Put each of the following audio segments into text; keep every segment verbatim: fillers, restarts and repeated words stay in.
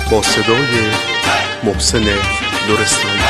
با صدای محسن لرستانی.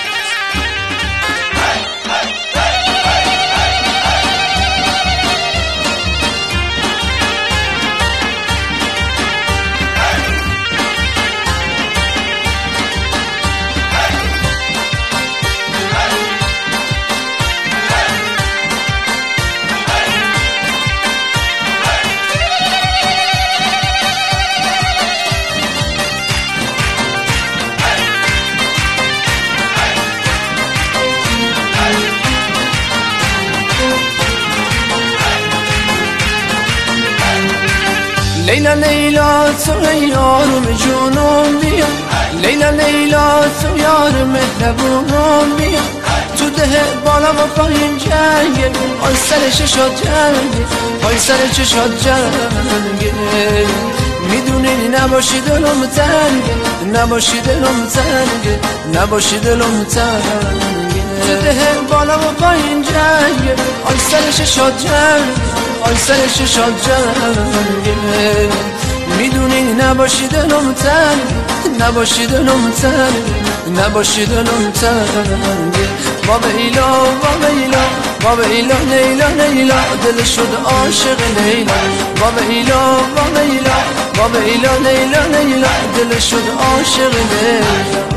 لیلا لیلا تو یارم جونم بیا، لیلا لیلا تو یار مهربونم بیا، تو ده بالا و پایین جنگه، آی سر چشات جنگه، آی سر چشات جنگه. میدونی نباشی دلم تنگه، نباشی دلم تنگه، نباشی دلم تنگه. تو ده بالا و پایین جنگه، آی سر چشات جنگه، آی سر چشات جنگه. میدونی نباشی دلم تنگه، نباشی دلم تنگه، نباشی دلم تنگه. با بیلا با بیلا با بیلا لیلا لیلا دل شد عاشق لیلا. با بیلا با بیلا با بیلا لیلا لیلا دل شد عاشق لیلا.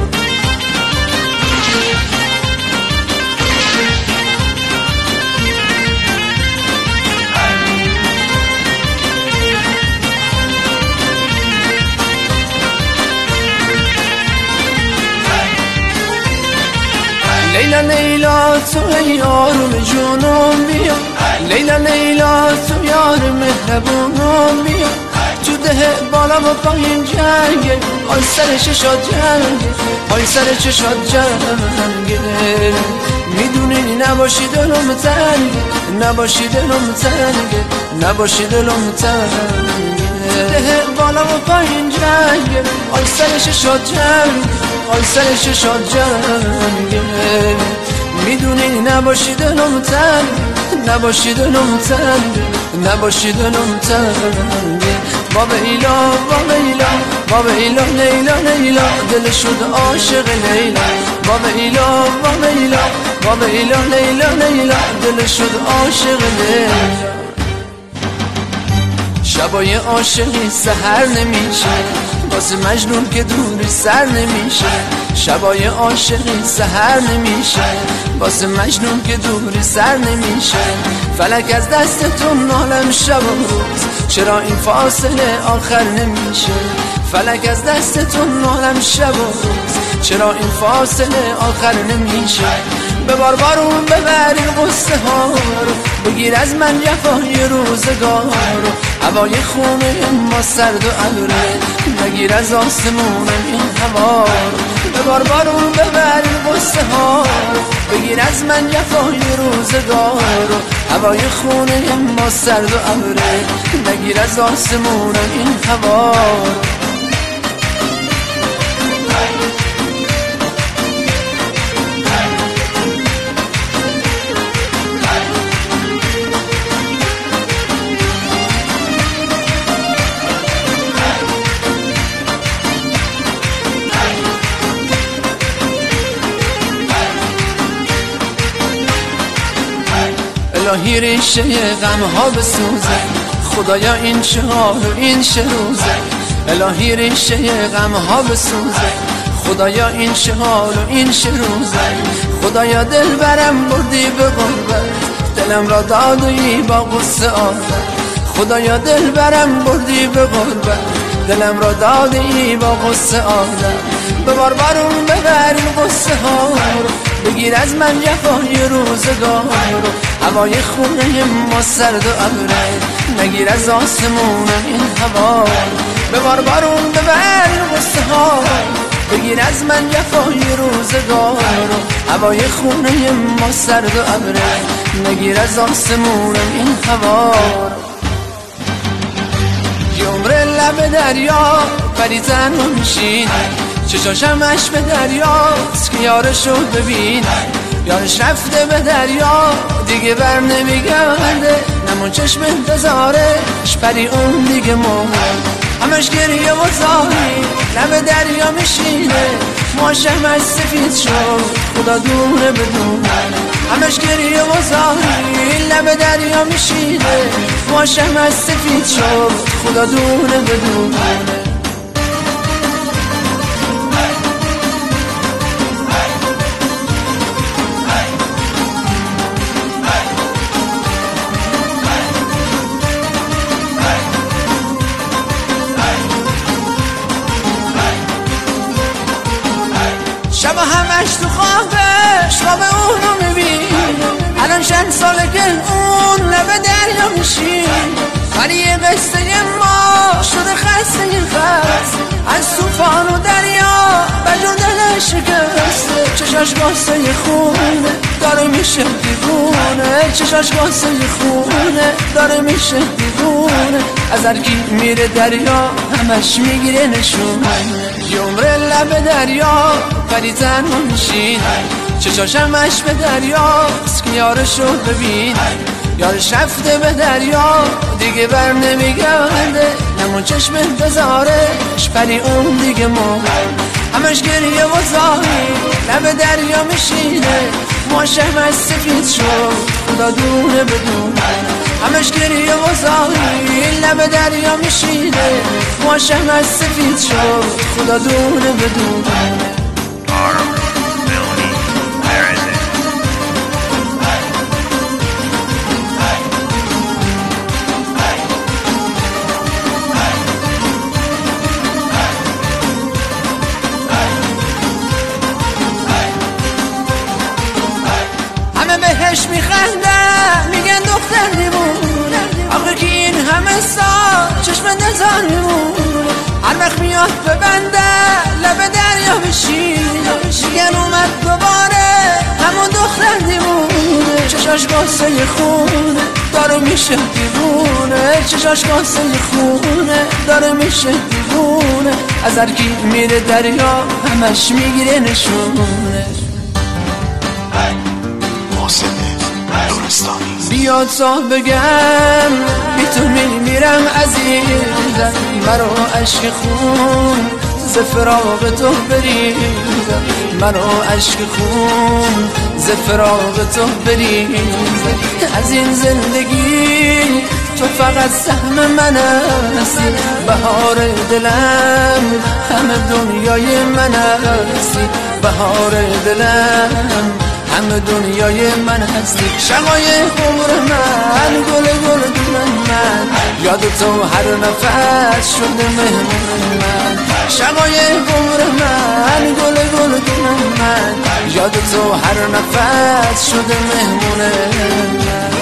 لیلا لیلا تو یارم جونم بیا، لیلا لیلا تو یار مهربونم بیا، تو ده بالا و پایین جنگه، آی سر چشات جنگه، آی سر چشات جنگه. میدونی نباشی دلم تنگه، نباشی دلم تنگه، نباشی دلم تنگه. ده بالا و پایین جنگه، آی سر چشات جنگه، آی سر چشات جنگه. میدونی نباشی دلم تنگه، نباشی دلم تنگه، نباشی دلم تنگه. با بیلا با بیلا با بیلا لیلا لیلا دل شد عاشق لیلا. با بیلا با بیلا با بیلا لیلا لیلا دل شد عاشق لیلا. شبای عاشقی سحر نمیشه، واسه مجنون که دوری سر نمیشه. شبای عاشقی سحر نمیشه، واسه مجنون که دوری سر نمیشه. فلک از دستتون عالم شب و روز، چرا این فاصله آخر نمیشه. فلک از دستتون عالم شب و روز، چرا این فاصله آخر نمیشه. به بار بارون ببری قصه ها رو، بگیر از من جفای روزگار رو. هوای خونه ما سرد و ابره، نگیر از آسمون این هوا رو. به بار بارون ببری قصه ها رو، بگیر از من جفای روزگار رو. هوای خونه ما سرد و ابره، نگیر از آسمون این هوا رو. الهی ریشه غم ها بسوزه، خدایا این چه حال و این چه روزه. الهی ریشه غم ها بسوزه، خدایا این چه حال و این چه روزه. خدایا دل برم بردی به غربت، دلم را دادی با غصه آزد. خدایا دل برم بردی به غربت، دلم را دادی با غصه آزد. به بار بارون ببری غصه ها رو، بگیر از من جفای روزگار رو. هوای خونه ما سرد و ابره، نگیر از آسمون این هوا رو. به بار بارون ببری غصه ها رو، بگیر از من جفای روزگار رو. هوای خونه ما سرد و ابره، نگیر از آسمون این هوا رو. یه عمر لب دریا پری تنها میشین، چشاشم اش به دریاست که یارشو ببین. یارش رفته به دریا دیگه بر نمیگرده، نمون چشم انتظارش پری اون دیگه مرد. همش گریه و زاری لب دریا میشینه ماشم از سفید شد خدا دونه بدونه همش گریه و زاری لب دریا میشینه ماشم از سفید شد خدا دونه بدونه شب همش تو خوابش خواب اونو میبین الان چند ساله که اون لب دریا میشین ولی یه قصه ما شده خسته خست از توفان و دریا بجون دلش شکسته چشاش قصه خونه داره میشه دیوونه چشاش قصه خونه داره میشه دیوونه از هرکی میره دریا همش میگیره نشونه یه عمر لب دریا ولی تنها میشین چشاش همش به دریاست که یارشو ببین یارش رفته به دریا دیگه بر نمیگرده همون چشم بذارش ولی اون دیگه مرد همش گریه و زاری لب دریا میشینه ماشم از سفید شد خدا دونه بدونه همش گریه و زاری لب دریا میشینه ماشم از سفید شد خدا دونه بدونه بهش میخندن میگن دختر دیوونه آخه که این همه سال چشم نزار میمونه هر وقت میاد ببنده لب دریا بشینه میگن اومد دوباره همون دختر دیوونه چشاش قصه خونه داره میشه دیوونه چشاش قصه خونه داره میشه دیوونه از هرکی میره دریا همش میگیره نشونه بیاد تا بگم بی تو میمیرم عزیزم مرا عشق خون ز فراق تو بریزم مرا عشق خون ز فراق تو بریزم از این زندگی تو فقط سهم من هستی بهار دلم همه دنیای من هستی بهار دلم همه دنیای من هستی شمای عمر من گل گل دونم من یاد تو هر نفس شده مهمون من شمای عمر من گل گل دونم من یاد تو هر نفس شده مهمون من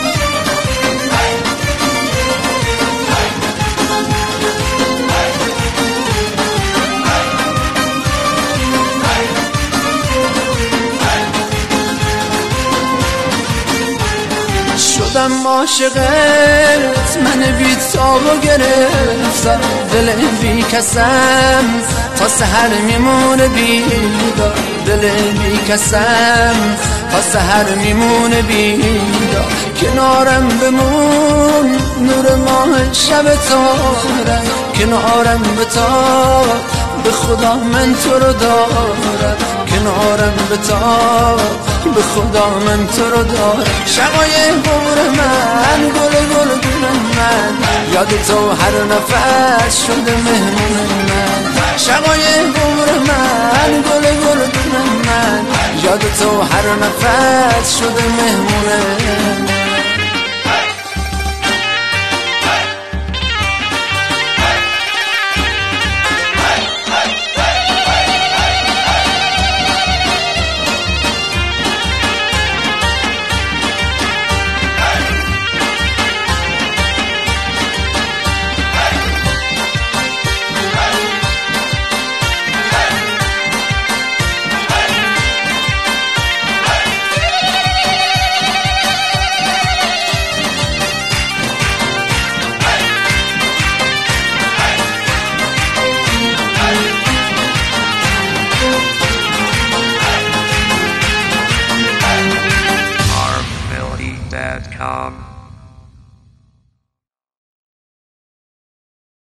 شدم عاشقت من بی تابو گرفتم دل بی کسم تا سحر میمونه بیدار دل بی کسم تا سحر میمونه بیدار کنارم بمون نور ماه شب تارم کنارم بتا به خدا من تو رو دارم کنارم بتا به خدا من تو رو دارم شقای عمر من گل گل دونم من یاد تو هر نفس شده مهمون من شقای عمر من گل گل دونم من یاد تو هر نفس شده مهمون من